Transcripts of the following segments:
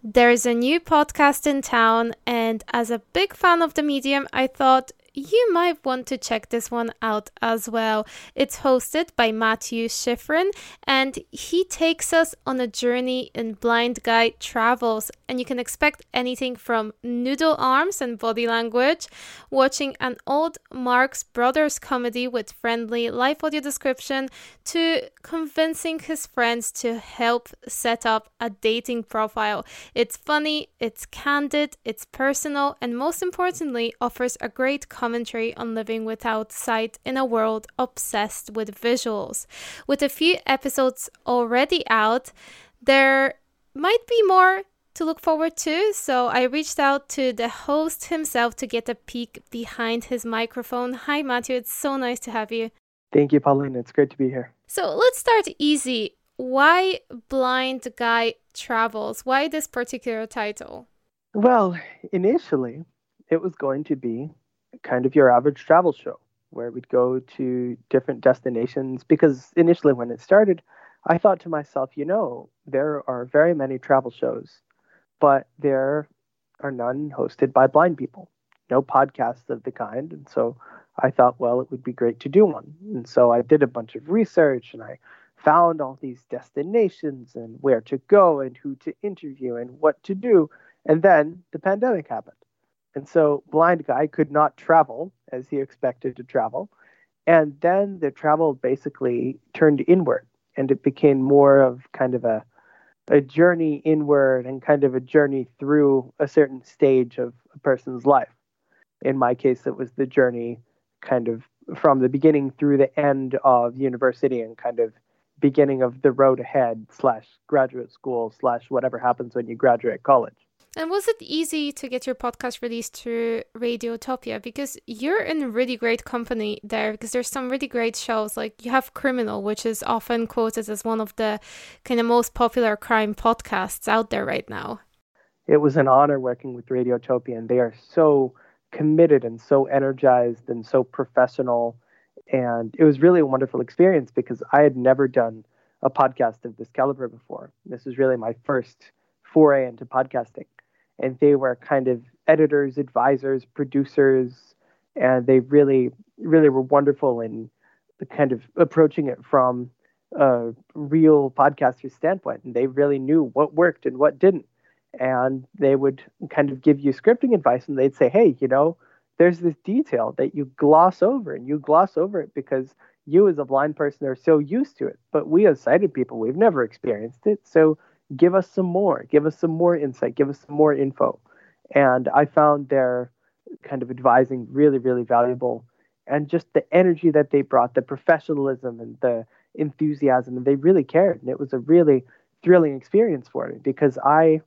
There's a new podcast in town, and as a big fan of the medium, I thought you might want to check this one out as well. It's hosted by Matthew Schifrin, and he takes us on a journey in Blind Guy Travels. And you can expect anything from noodle arms and body language, watching an old Marx Brothers comedy with friendly live audio description, to convincing his friends to help set up a dating profile. It's funny, it's candid, it's personal, and most importantly, offers a great commentary on living without sight in a world obsessed with visuals. With a few episodes already out, there might be more to look forward to, so I reached out to the host himself to get a peek behind his microphone. Hi Matthew, it's so nice to have you. Thank you, Pauline. It's great to be here. So let's start easy. Why Blind Guy Travels? Why this particular title? Well, initially, it was going to be kind of your average travel show where we'd go to different destinations, because initially when it started, I thought to myself, there are very many travel shows, but there are none hosted by blind people, no podcasts of the kind. And so I thought, well, it would be great to do one. And so I did a bunch of research and I found all these destinations and where to go and who to interview and what to do. And then the pandemic happened. And so Blind Guy could not travel as he expected to travel. And then the travel basically turned inward, and it became more of kind of a journey inward and kind of a journey through a certain stage of a person's life. In my case, it was the journey kind of from the beginning through the end of university and kind of beginning of the road ahead / graduate school / whatever happens when you graduate college. And was it easy to get your podcast released through Radiotopia? Because you're in really great company there, because there's some really great shows. Like you have Criminal, which is often quoted as one of the kind of most popular crime podcasts out there right now. It was an honor working with Radiotopia, and they are so committed and so energized and so professional. And it was really a wonderful experience because I had never done a podcast of this caliber before. This was really my first foray into podcasting. And they were kind of editors, advisors, producers, and they really, really were wonderful in the kind of approaching it from a real podcaster standpoint. And they really knew what worked and what didn't. And they would kind of give you scripting advice, and they'd say, hey, there's this detail that you gloss over, and you gloss over it because you as a blind person are so used to it. But we as sighted people, we've never experienced it. So give us some more insight, give us some more info. And I found their kind of advising really, really valuable. And just the energy that they brought, the professionalism and the enthusiasm, and they really cared. And it was a really thrilling experience for me because I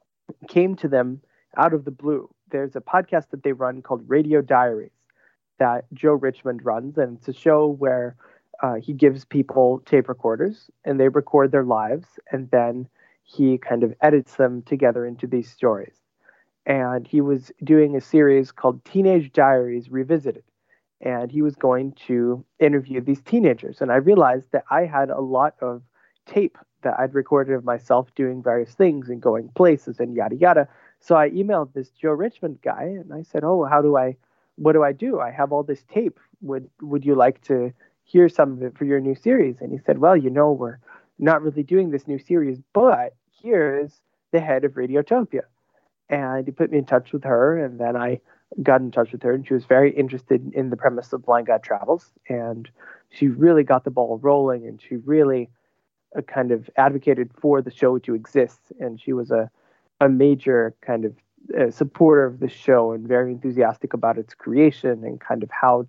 came to them out of the blue. There's a podcast that they run called Radio Diaries that Joe Richmond runs, and it's a show where he gives people tape recorders and they record their lives, and then he kind of edits them together into these stories. And he was doing a series called Teenage Diaries Revisited, and he was going to interview these teenagers. And I realized that I had a lot of tape that I'd recorded of myself doing various things and going places and yada yada. So I emailed this Joe Richmond guy and I said, oh, what do I do? I have all this tape. Would you like to hear some of it for your new series? And he said, well, we're not really doing this new series, but here's the head of Radiotopia. And he put me in touch with her, and then I got in touch with her, and she was very interested in the premise of Blind Guy Travels, and she really got the ball rolling, and she really kind of advocated for the show to exist, and she was a major kind of supporter of the show and very enthusiastic about its creation and kind of how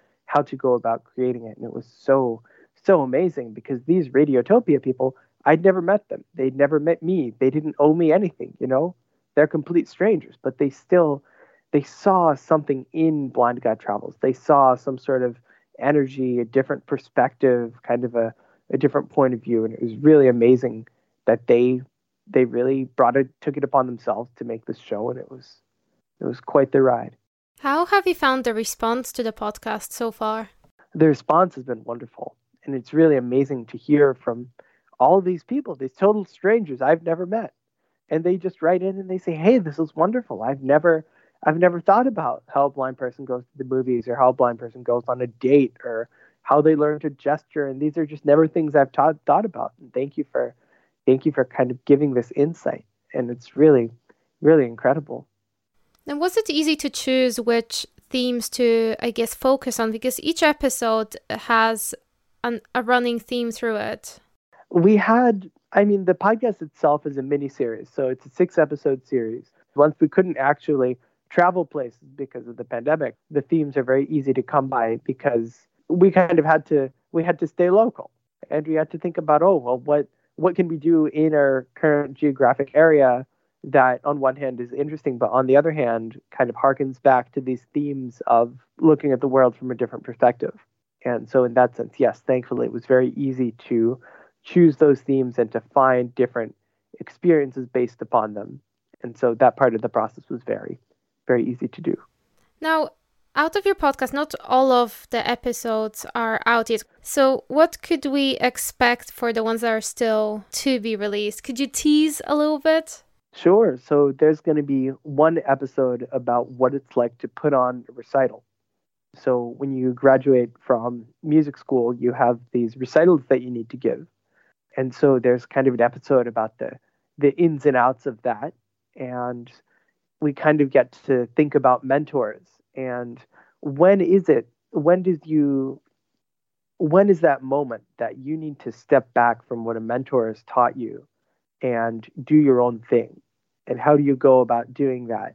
to go about creating it. And it was so amazing because these Radiotopia people, I'd never met them. They'd never met me. They didn't owe me anything, They're complete strangers, but they saw something in Blind Guy Travels. They saw some sort of energy, a different perspective, kind of a different point of view. And it was really amazing that they really took it upon themselves to make this show. And it was quite the ride. How have you found the response to the podcast so far? The response has been wonderful. And it's really amazing to hear from all these people, these total strangers I've never met. and they just write in and they say, hey, this is wonderful. I've never thought about how a blind person goes to the movies, or how a blind person goes on a date, or how they learn to gesture. And these are just never things I've thought about. And thank you for kind of giving this insight. And it's really, really incredible. And was it easy to choose which themes to, I guess, focus on? Because each episode has a running theme through it. The podcast itself is a mini series. So it's a 6-episode series. Once we couldn't actually travel places because of the pandemic, the themes are very easy to come by, because we kind of had to stay local, and we had to think about, what can we do in our current geographic area that on one hand is interesting, but on the other hand kind of harkens back to these themes of looking at the world from a different perspective. And so in that sense, yes, thankfully it was very easy to choose those themes and to find different experiences based upon them. And so that part of the process was very, very easy to do. Now, out of your podcast, not all of the episodes are out yet. So what could we expect for the ones that are still to be released? Could you tease a little bit? Sure. So there's going to be one episode about what it's like to put on a recital. So when you graduate from music school, you have these recitals that you need to give. And so there's kind of an episode about the ins and outs of that. And we kind of get to think about mentors, and when is that moment that you need to step back from what a mentor has taught you and do your own thing, and how do you go about doing that?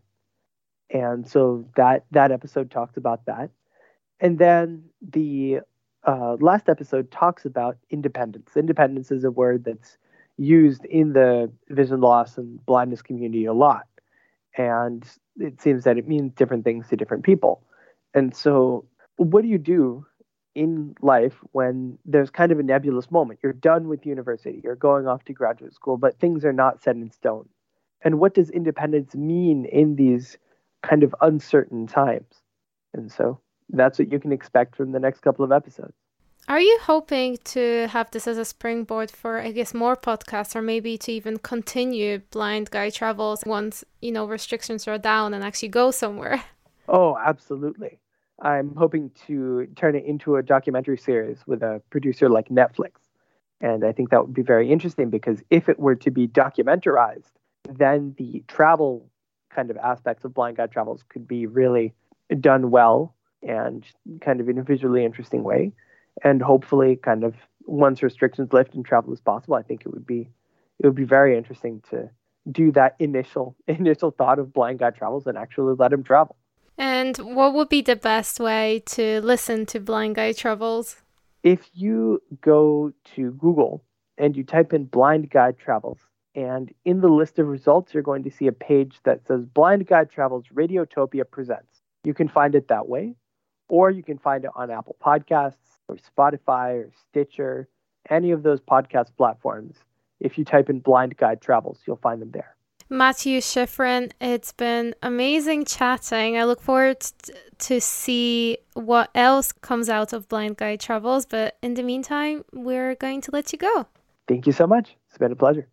And so that episode talks about that. And then the last episode talks about independence. Independence is a word that's used in the vision loss and blindness community a lot. And it seems that it means different things to different people. And so what do you do in life when there's kind of a nebulous moment? You're done with university, you're going off to graduate school, but things are not set in stone. And what does independence mean in these kind of uncertain times? And so that's what you can expect from the next couple of episodes. Are you hoping to have this as a springboard for, I guess, more podcasts, or maybe to even continue Blind Guy Travels once, restrictions are down and actually go somewhere? Oh, absolutely. I'm hoping to turn it into a documentary series with a producer like Netflix. And I think that would be very interesting, because if it were to be documentarized, then the travel kind of aspects of Blind Guy Travels could be really done well and kind of in a visually interesting way. And hopefully, kind of once restrictions lift and travel is possible, I think it would be very interesting to do that initial thought of Blind Guy Travels and actually let him travel. And what would be the best way to listen to Blind Guy Travels? If you go to Google and you type in Blind Guy Travels, and in the list of results, you're going to see a page that says Blind Guy Travels Radiotopia Presents. You can find it that way, or you can find it on Apple Podcasts or Spotify or Stitcher, any of those podcast platforms. If you type in Blind Guy Travels, you'll find them there. Matthew Schifrin, it's been amazing chatting. I look forward to see what else comes out of Blind Guy Travels. But in the meantime, we're going to let you go. Thank you so much. It's been a pleasure.